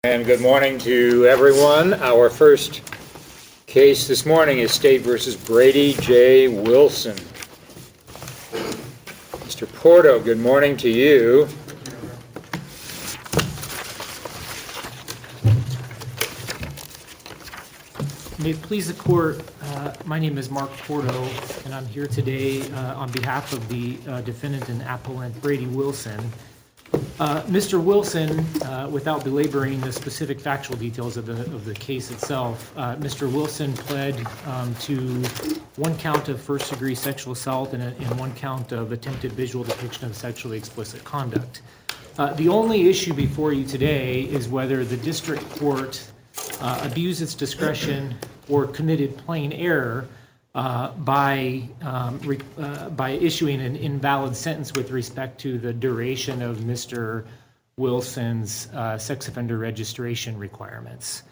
And good morning to everyone. Our first case this morning is State v. Brady J. Wilson. Mr. Porto, good morning to you. May it please the court, my name is Mark Porto, and I'm here today on behalf of the defendant and appellant Brady Wilson. Mr. Wilson, without belaboring the specific factual details of the case itself, Mr. Wilson pled to one count of first-degree sexual assault and one count of attempted visual depiction of sexually explicit conduct. The only issue before you today is whether the district court abused its discretion or committed plain error by issuing an invalid sentence with respect to the duration of Mr. Wilson's sex offender registration requirements.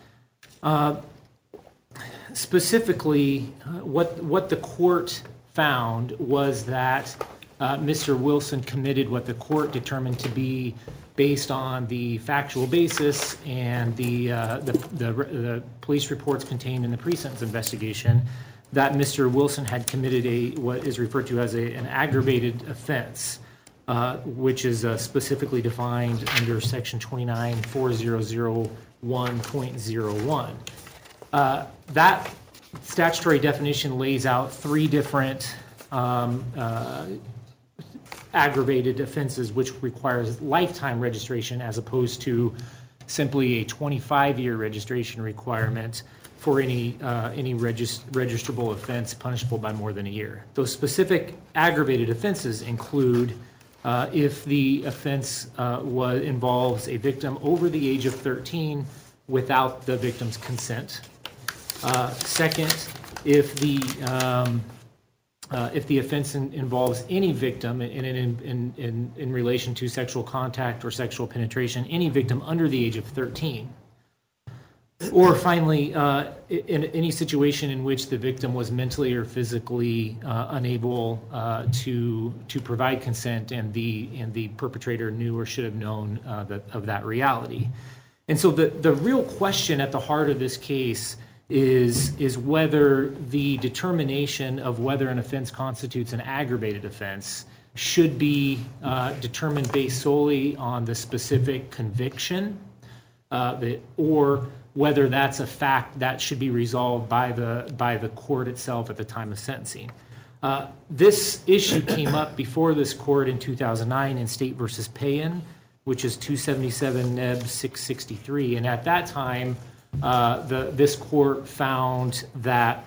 Specifically, what the court found was that Mr. Wilson committed what the court determined to be, based on the factual basis and the police reports contained in the pre-sentence investigation, that Mr. Wilson had committed what is referred to as an aggravated offense, which is specifically defined under Section 29-4001.01. That statutory definition lays out three different aggravated offenses, which requires lifetime registration as opposed to simply a 25-year registration requirement for any registrable offense punishable by more than a year. Those specific aggravated offenses include if the offense involves a victim over the age of 13 without the victim's consent. Second, if the offense involves any victim in relation to sexual contact or sexual penetration, any victim under the age of 13. Or finally, in any situation in which the victim was mentally or physically unable to provide consent, and the perpetrator knew or should have known of that reality. And so the real question at the heart of this case is whether the determination of whether an offense constitutes an aggravated offense should be determined based solely on the specific conviction, or whether that's a fact that should be resolved by the court itself at the time of sentencing. This issue came up before this court in 2009 in State v. Payan, which is 277 Neb 663, and at that time, this court found that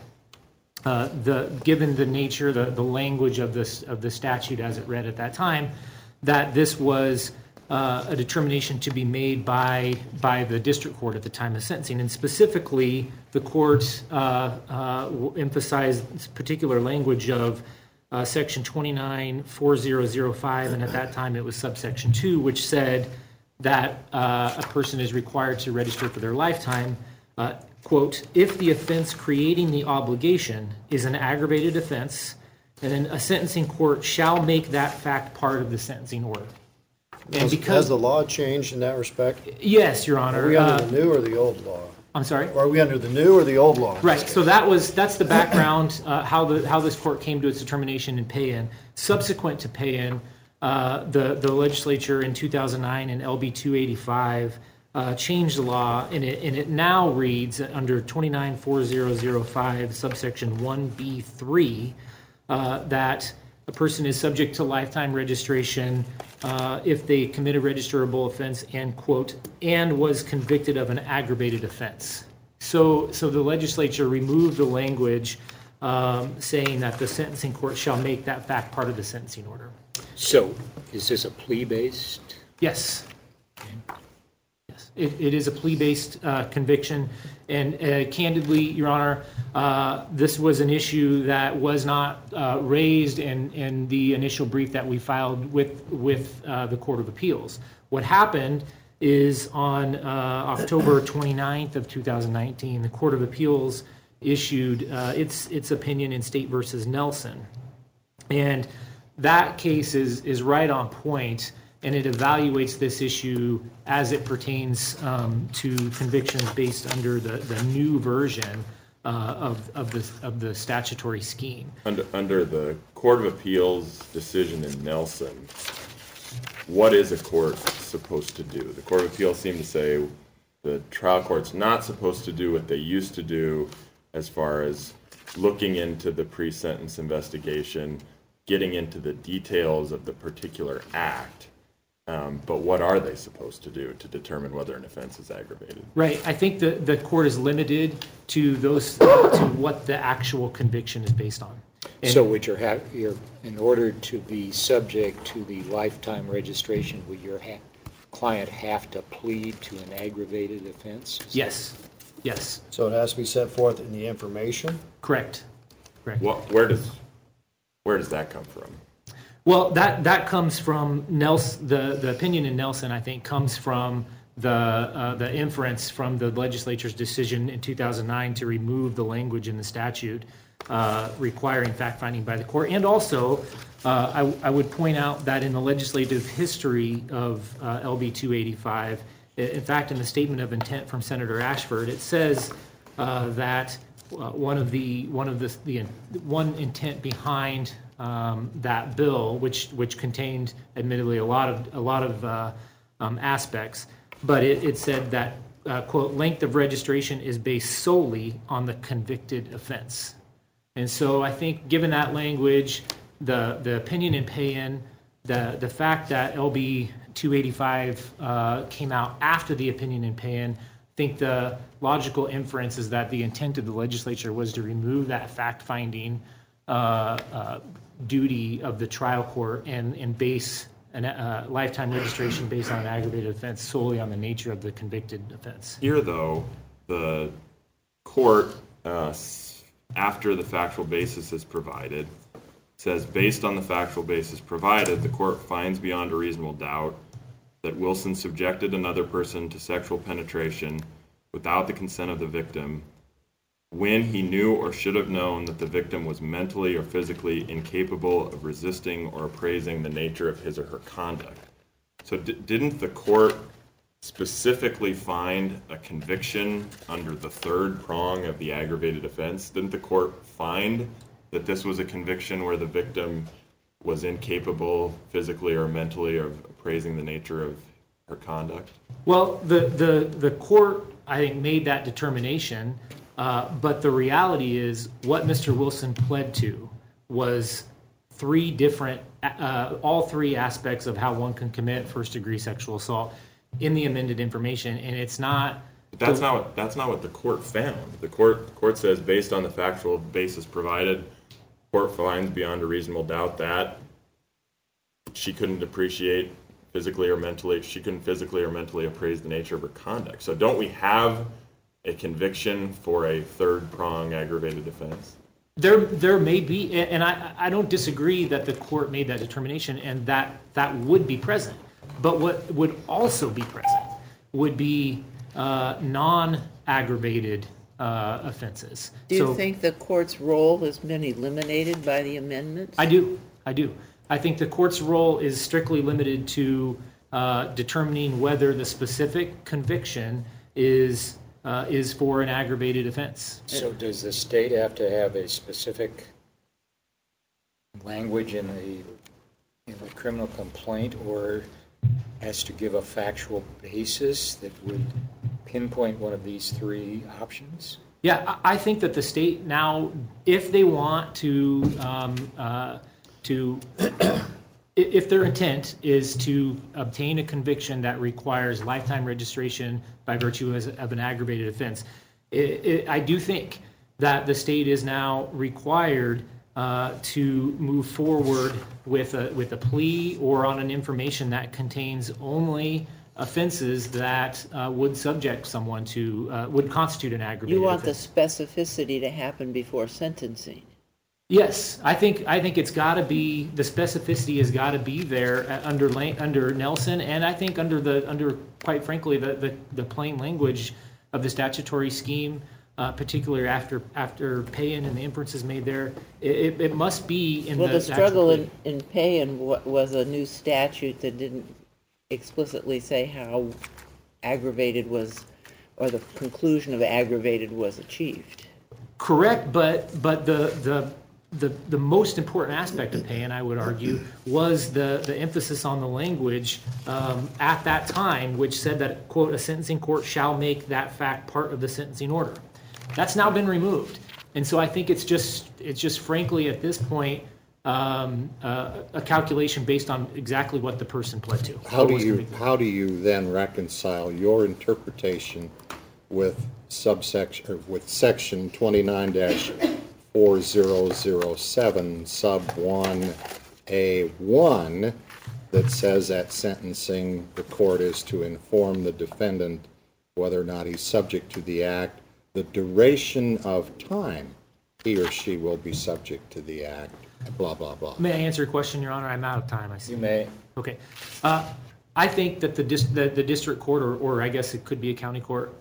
given the nature, the language of the statute as it read at that time, that this was a determination to be made by the district court at the time of sentencing. And specifically, the court emphasized particular language of Section 29-4005, and at that time it was subsection 2, which said that a person is required to register for their lifetime, quote, if the offense creating the obligation is an aggravated offense, then a sentencing court shall make that fact part of the sentencing order. And Has the law changed in that respect? Yes, Your Honor. Are we under the new or the old law? I'm sorry? Are we under the new or the old law? Right, so that's the background, how this court came to its determination in Payan. Subsequent to Payan, the legislature in 2009 in LB 285 changed the law, and it now reads under 29-4005 subsection 1B3 that a person is subject to lifetime registration if they commit a registrable offense and, quote, and was convicted of an aggravated offense. So the legislature removed the language saying that the sentencing court shall make that fact part of the sentencing order. So, is this a plea-based? Yes. Yes, it is a plea-based conviction, and candidly, Your Honor, this was an issue that was not raised in the initial brief that we filed with the Court of Appeals. What happened is on October 29th of 2019, the Court of Appeals issued its opinion in State versus Nelson, and that case is right on point and it evaluates this issue as it pertains to convictions based under the new version of the statutory scheme. Under the Court of Appeals decision in Nelson, what is a court supposed to do? The Court of Appeals seemed to say the trial court's not supposed to do what they used to do as far as looking into the pre-sentence investigation, getting into the details of the particular act. But what are they supposed to do to determine whether an offense is aggravated? Right. I think the court is limited to those to what the actual conviction is based on. And So would in order to be subject to the lifetime registration, would your client have to plead to an aggravated offense? yes. Yes. So it has to be set forth in the information? Correct. Where does that come from? Well, that comes from Nelson. The opinion in Nelson, I think, comes from the inference from the legislature's decision in 2009 to remove the language in the statute requiring fact-finding by the court. And also, I would point out that in the legislative history of LB 285, in fact, in the statement of intent from Senator Ashford, it says that one intent behind that bill, which contained, admittedly, a lot of aspects, but it said that quote, length of registration is based solely on the convicted offense. And so I think, given that language, the opinion in Payen, the fact that LB 285 came out after the opinion in Payen, I think the logical inference is that the intent of the legislature was to remove that fact-finding duty of the trial court and base a lifetime registration based on an aggravated offense solely on the nature of the convicted offense. Here, though, the court, after the factual basis is provided, says, based on the factual basis provided, the court finds beyond a reasonable doubt that Wilson subjected another person to sexual penetration without the consent of the victim when he knew or should have known that the victim was mentally or physically incapable of resisting or appraising the nature of his or her conduct. So didn't the court specifically find a conviction under the third prong of the aggravated offense? Didn't the court find that this was a conviction where the victim was incapable physically or mentally of appraising the nature of her conduct? Well, the court, I think, made that determination, but the reality is what Mr. Wilson pled to was all three aspects of how one can commit first-degree sexual assault in the amended information, and it's not. But that's not what the court found. The court says, based on the factual basis provided, court finds beyond a reasonable doubt that she couldn't physically or mentally appraise the nature of her conduct. So don't we have a conviction for a third prong aggravated offense? There may be, and I don't disagree that the court made that determination and that would be present. But what would also be present would be non-aggravated offenses. Do you think the court's role has been eliminated by the amendments? I do. I think the court's role is strictly limited to determining whether the specific conviction is for an aggravated offense. So does the state have to have a specific language in the criminal complaint, or has to give a factual basis that would pinpoint one of these three options? Yeah, I think that the state now, if they want to if their intent is to obtain a conviction that requires lifetime registration by virtue of an aggravated offense, I do think that the state is now required to move forward with a plea or on an information that contains only offenses that would subject someone to, would constitute an aggravated You want offense. the specificity to happen before sentencing. Yes, I think it's got to be, the specificity has got to be there under Nelson, and I think under quite frankly the plain language of the statutory scheme, particularly after Payen and the inferences made there. It must be in the struggle in Payen was a new statute that didn't explicitly say how aggravated was, or the conclusion of aggravated was achieved. Correct, but the most important aspect of Payen, I would argue, was the emphasis on the language at that time, which said that, quote, a sentencing court shall make that fact part of the sentencing order. That's now been removed. And so I think it's just frankly at this point a calculation based on exactly what the person pled to. How do you then reconcile your interpretation with section 29-4007 sub 1A1 that says at sentencing the court is to inform the defendant whether or not he's subject to the act, the duration of time he or she will be subject to the act, blah, blah, blah. May I answer your question, Your Honor? I'm out of time, I see. You may. Okay. I think that the district court, or I guess it could be a county court,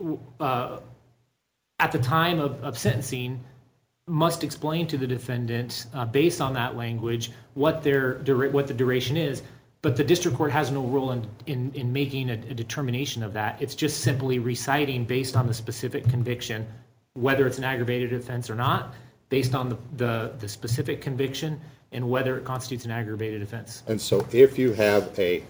at the time of sentencing, must explain to the defendant, based on that language, what the duration is. But the district court has no role in making a determination of that. It's just simply reciting based on the specific conviction, whether it's an aggravated offense or not, based on the specific conviction and whether it constitutes an aggravated offense. And so if you have a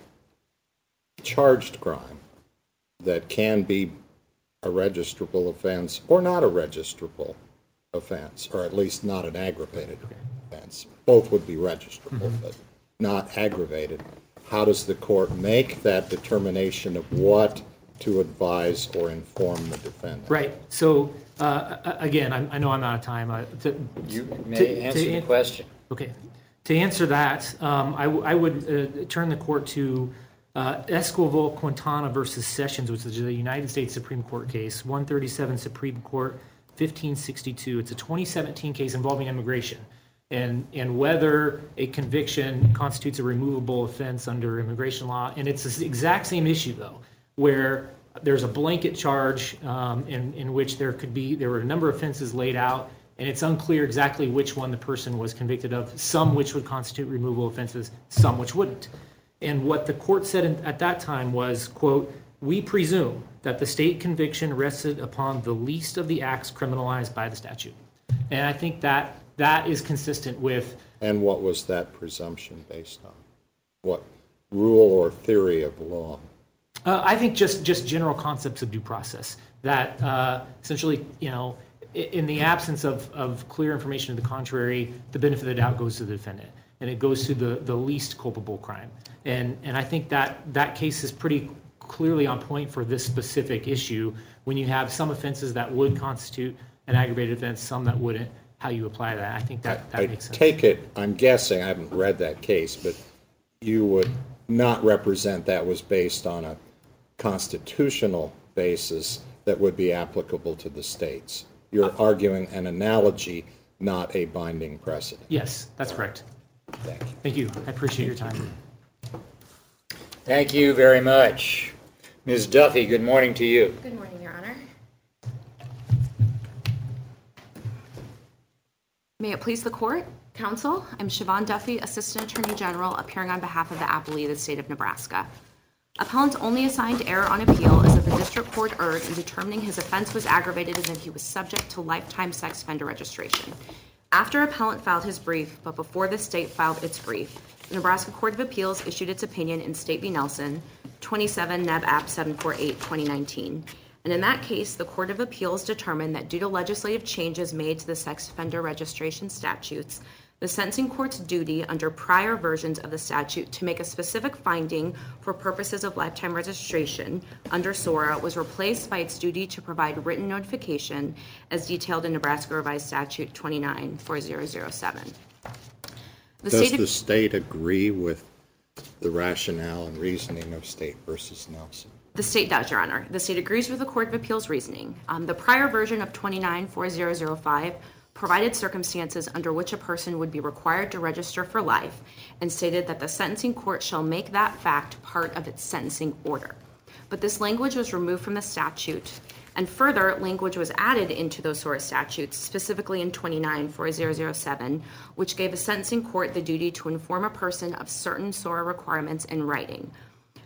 charged crime that can be a registrable offense or not a registrable offense, or at least not an aggravated offense, both would be registrable, but not aggravated, how does the court make that determination of what to advise or inform the defendant? Right. So, again, I know I'm out of time. You may answer the question. Okay. To answer that, I would turn the court to Esquivel-Quintana versus Sessions, which is the United States Supreme Court case, 137 Supreme Court, 1562. It's a 2017 case involving immigration and whether a conviction constitutes a removable offense under immigration law. And it's the exact same issue, though, where there's a blanket charge in which there were a number of offenses laid out, and it's unclear exactly which one the person was convicted of, some which would constitute removable offenses, some which wouldn't. And what the court said at that time was, quote, "We presume that the state conviction rested upon the least of the acts criminalized by the statute." And I think that is consistent with... And what was that presumption based on? What rule or theory of law? I think just general concepts of due process, that essentially, in the absence of clear information to the contrary, the benefit of the doubt goes to the defendant, and it goes to the least culpable crime. And I think that case is pretty clearly on point for this specific issue when you have some offenses that would constitute an aggravated offense, some that wouldn't, how you apply that. I think that makes sense. I take it, I'm guessing, I haven't read that case, but you would not represent that was based on a constitutional basis that would be applicable to the states. You're arguing an analogy, not a binding precedent. Yes, that's correct. Thank you. Thank you. I appreciate your time. Thank you very much. Ms. Duffy, good morning to you. Good morning, Your Honor. May it please the court, counsel, I'm Siobhan Duffy, Assistant Attorney General, appearing on behalf of the appellee of the state of Nebraska. Appellant's only assigned error on appeal is that the district court erred in determining his offense was aggravated and that he was subject to lifetime sex offender registration. After appellant filed his brief, but before the state filed its brief, the Nebraska Court of Appeals issued its opinion in State v. Nelson, 27 Neb App 748, 2019. And in that case, the Court of Appeals determined that due to legislative changes made to the sex offender registration statutes, the sentencing court's duty under prior versions of the statute to make a specific finding for purposes of lifetime registration under SORA was replaced by its duty to provide written notification as detailed in Nebraska Revised Statute 29-4007. Does the state agree with the rationale and reasoning of State v. Nelson? The state does, Your Honor. The state agrees with the Court of Appeals reasoning. The prior version of 29-4005 provided circumstances under which a person would be required to register for life and stated that the sentencing court shall make that fact part of its sentencing order. But this language was removed from the statute, and further language was added into those SORA statutes, specifically in 29-4007, which gave a sentencing court the duty to inform a person of certain SORA requirements in writing.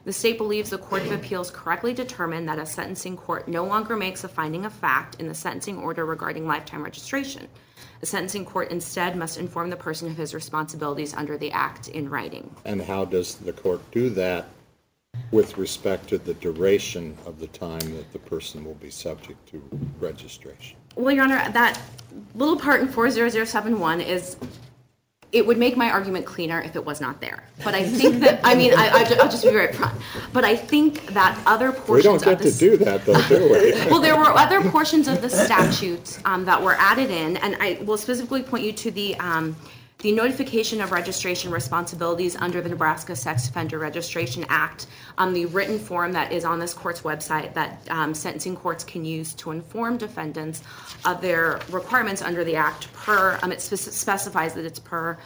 The state believes the Court of Appeals correctly determined that a sentencing court no longer makes a finding of fact in the sentencing order regarding lifetime registration. The sentencing court instead must inform the person of his responsibilities under the Act in writing. And how does the court do that with respect to the duration of the time that the person will be subject to registration? Well, Your Honor, that little part in 40071 is, it would make my argument cleaner if it was not there. But I think that, I'll just be very upfront. But I think that other portions We don't get to do that, though, do we? Well, there were other portions of the statute that were added in, and I will specifically point you to the notification of registration responsibilities under the Nebraska Sex Offender Registration Act, the written form that is on this court's website that sentencing courts can use to inform defendants of their requirements under the Act per, it specifies that it's per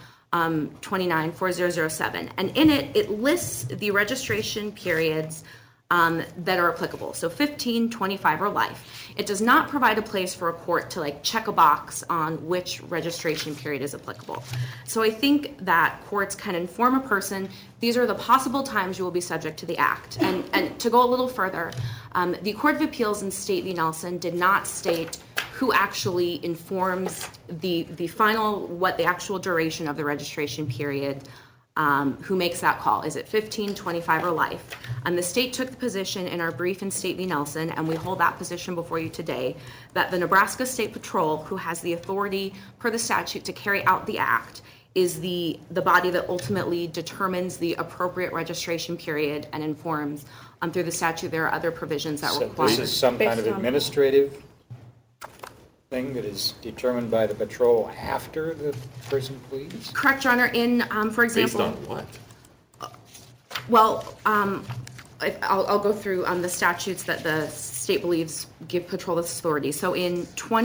294007. And in it, it lists the registration periods that are applicable. So 15, 25, or life. It does not provide a place for a court to check a box on which registration period is applicable. So I think that courts can inform a person, these are the possible times you will be subject to the Act. And to go a little further, the Court of Appeals in State v. Nelson did not state who actually informs the final, what the actual duration of the registration period, who makes that call. Is it 15, 25, or life? The state took the position in our brief in State v. Nelson, and we hold that position before you today, that the Nebraska State Patrol, who has the authority per the statute to carry out the Act, is the body that ultimately determines the appropriate registration period and informs. Through the statute, there are other provisions that require. So this is some kind of administrative thing that is determined by the patrol after the person pleads? Correct, Your Honor. In, for example... Based on what? Well, I'll go through the statutes that the state believes give patrol this authority. So in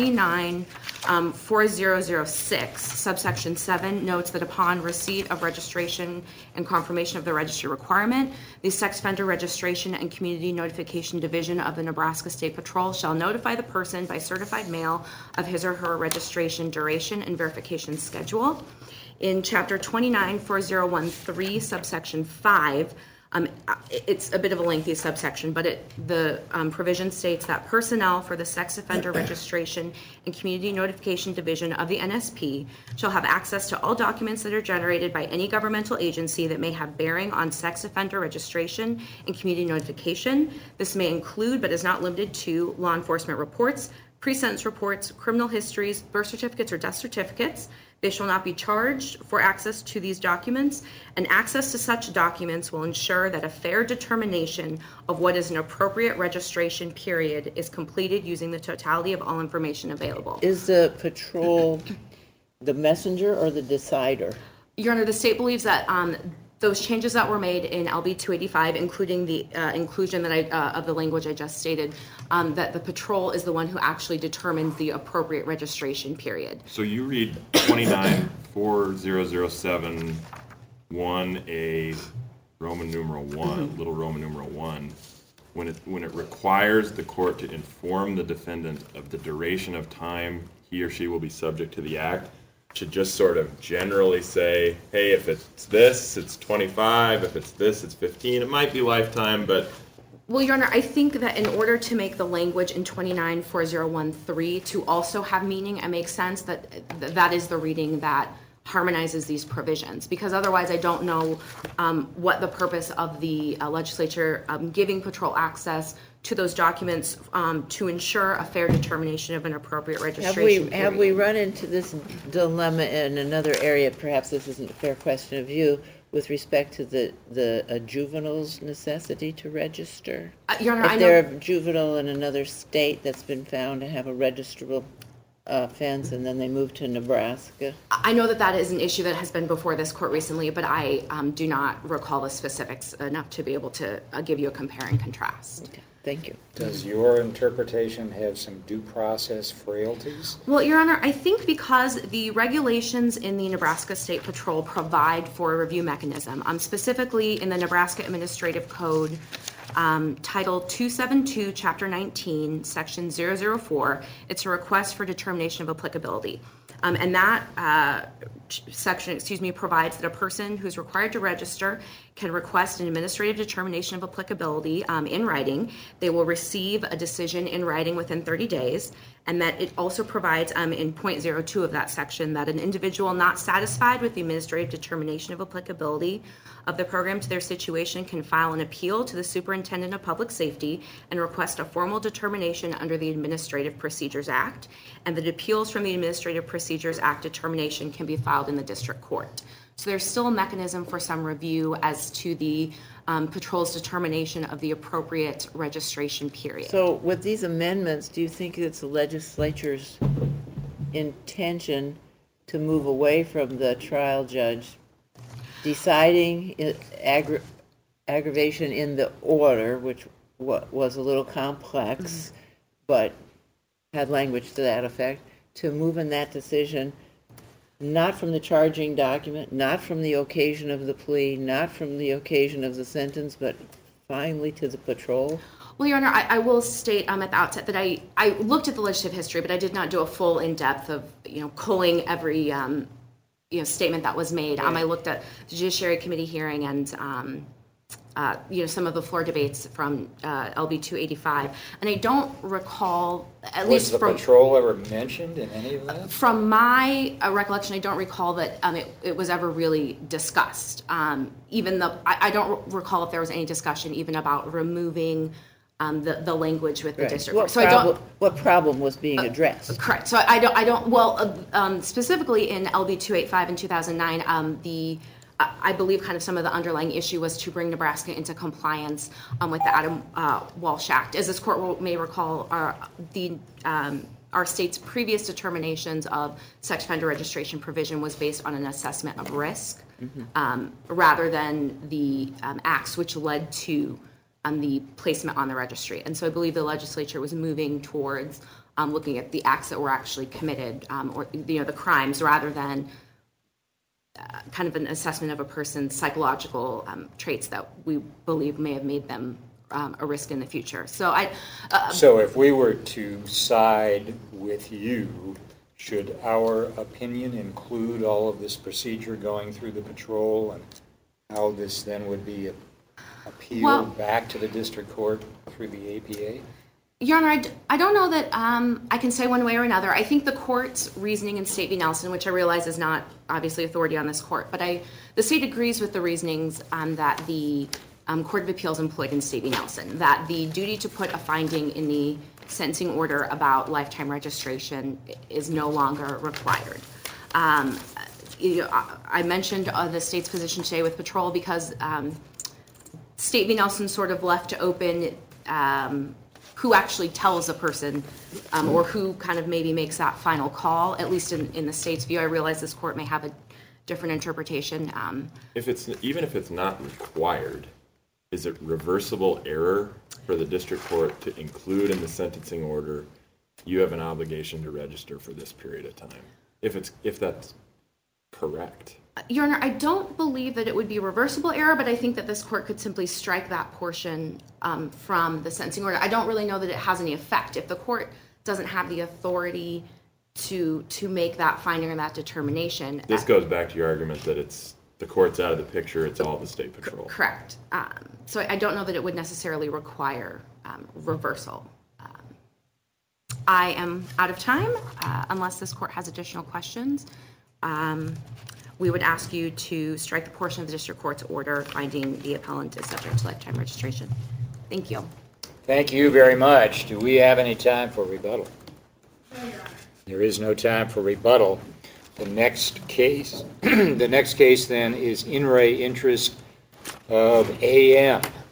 294006, subsection 7 notes that upon receipt of registration and confirmation of the registry requirement, the Sex Offender Registration and Community Notification Division of the Nebraska State Patrol shall notify the person by certified mail of his or her registration duration and verification schedule. In Chapter 294013, subsection 5, it's a bit of a lengthy subsection, but the provision states that personnel for the Sex Offender Registration and Community Notification Division of the NSP shall have access to all documents that are generated by any governmental agency that may have bearing on sex offender registration and community notification. This may include, but is not limited to, law enforcement reports, pre-sentence reports, criminal histories, birth certificates, or death certificates. They shall not be charged for access to these documents, and access to such documents will ensure that a fair determination of what is an appropriate registration period is completed using the totality of all information available. Is the patrol the messenger or the decider? Your Honor, the state believes that those changes that were made in LB 285, including the inclusion that of the language I just stated, that the patrol is the one who actually determines the appropriate registration period. So you read 294007 1A Roman numeral 1, little Roman numeral 1, when it requires the court to inform the defendant of the duration of time he or she will be subject to the act, should just sort of generally say, hey, if it's this, it's 25, if it's this, it's 15. It might be lifetime, but... Well, Your Honor, I think that in order to make the language in 294013 to also have meaning and make sense, that is the reading that harmonizes these provisions, because otherwise I don't know what the purpose of the legislature giving patrol access to those documents to ensure a fair determination of an appropriate registration period. Have we run into this dilemma in another area? Perhaps this isn't a fair question of you, with respect to the juvenile's necessity to register? Your Honor, if they're a juvenile in another state that's been found to have a registrable offense and then they move to Nebraska? I know that is an issue that has been before this court recently, but I do not recall the specifics enough to be able to give you a compare and contrast. Okay. Thank you. Does your interpretation have some due process frailties? Well, Your Honor, I think because the regulations in the Nebraska State Patrol provide for a review mechanism, specifically in the Nebraska Administrative Code, Title 272, Chapter 19, Section 004, it's a request for determination of applicability. And that section, provides that a person who's required to register can request an administrative determination of applicability in writing. They will receive a decision in writing within 30 days, and that it also provides in point 02 of that section that an individual not satisfied with the administrative determination of applicability of the program to their situation can file an appeal to the Superintendent of Public Safety and request a formal determination under the Administrative Procedures Act, and that appeals from the Administrative Procedures Act determination can be filed in the district court. So there's still a mechanism for some review as to the patrol's determination of the appropriate registration period. So with these amendments, do you think it's the legislature's intention to move away from the trial judge deciding aggravation in the order, which was a little complex, but had language to that effect, to move in that decision not from the charging document, not from the occasion of the plea, not from the occasion of the sentence, but finally to the patrol? Well, Your Honor, I will state at the outset that I looked at the legislative history, but I did not do a full in-depth of, culling every, statement that was made. I looked at the Judiciary Committee hearing and, some of the floor debates from LB 285, and I don't recall, at least was the patrol ever mentioned in any of that? From my recollection, I don't recall that it was ever really discussed. Even though I don't recall if there was any discussion even about removing the language with the district. What problem was being addressed? Correct. So I don't. Well, specifically in LB 285 in 2009, I believe kind of some of the underlying issue was to bring Nebraska into compliance with the Adam Walsh Act. As this court may recall, our state's previous determinations of sex offender registration provision was based on an assessment of risk, rather than the acts which led to the placement on the registry. And so I believe the legislature was moving towards looking at the acts that were actually committed, or the crimes, rather than kind of an assessment of a person's psychological traits that we believe may have made them a risk in the future. So So if we were to side with you, should our opinion include all of this procedure going through the patrol and how this then would be appealed back to the district court through the APA? Your Honor, I don't know that I can say one way or another. I think the court's reasoning in State v. Nelson, which I realize is not obviously authority on this court, but the state agrees with the reasonings that the Court of Appeals employed in State v. Nelson, that the duty to put a finding in the sentencing order about lifetime registration is no longer required. I mentioned the state's position today with patrol because State v. Nelson sort of left open who actually tells a person or who kind of maybe makes that final call, at least in the state's view. I realize this court may have a different interpretation. Even if it's not required, is it reversible error for the district court to include in the sentencing order, you have an obligation to register for this period of time, if that's correct? Your Honor, I don't believe that it would be a reversible error, but I think that this court could simply strike that portion from the sentencing order. I don't really know that it has any effect. If the court doesn't have the authority to make that finding or that determination. This goes back to your argument that the court's out of the picture, it's all the state patrol. Correct. So I don't know that it would necessarily require reversal. I am out of time, unless this court has additional questions. We would ask you to strike the portion of the district court's order finding the appellant is subject to lifetime registration. Thank you. Thank you very much. Do we have any time for rebuttal? There is no time for rebuttal. The next case then is in re interest of AM.